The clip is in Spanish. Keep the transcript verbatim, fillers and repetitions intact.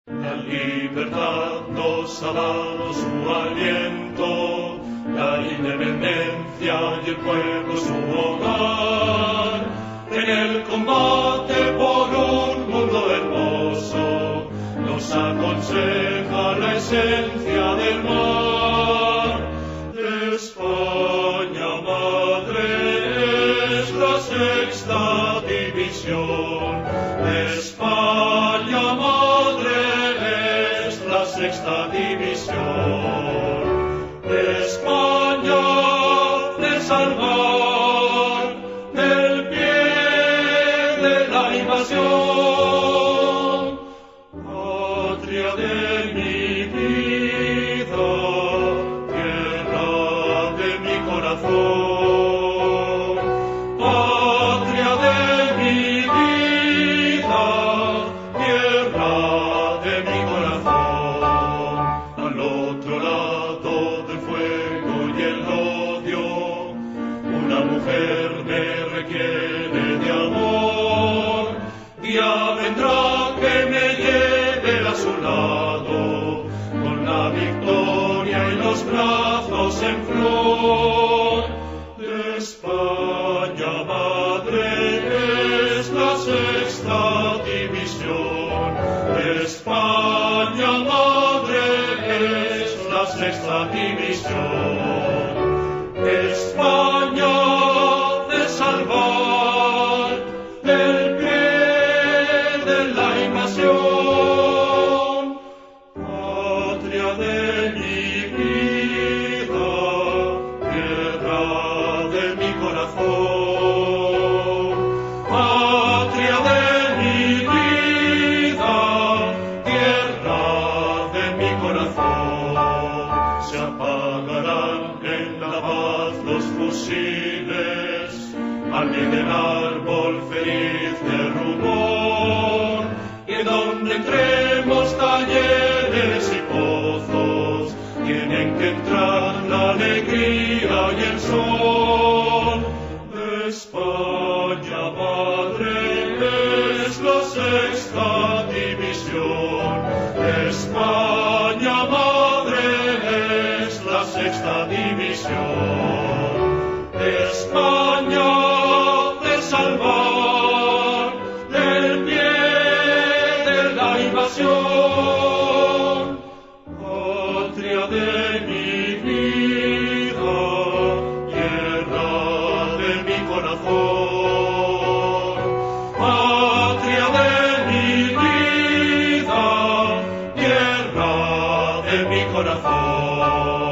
La libertad nos ha dado su aliento, la independencia y el pueblo su hogar. En el combate por un mundo hermoso nos aconseja la esencia del mar. De España madre es la sexta división, de España madre es la sexta división, de España de salvar del pie de la invasión, patria de mi vida, tierra de mi corazón, patria de mi vida, tierra de mi corazón. Al otro lado del fuego y el odio, una mujer me requiere de amor. Día vendrá que me lleve a su lado, con la victoria y los brazos en flor. De España madre es la sexta división, de España madre es la sexta división, de España de salvar del pie de la invasión, patria de mi vida, tierra de mi corazón, patria de mi vida, tierra de mi corazón. Se apagarán en la paz los fusiles, al pie del árbol feliz de rumor, y en donde entremos talleres y pozos, tienen que entrar la alegría y el sol. De España madre es la sexta división, de España madre es la sexta división, de España de salvar del pie de la invasión, patria de mi vida, tierra de mi corazón, patria de mi vida, tierra de mi corazón.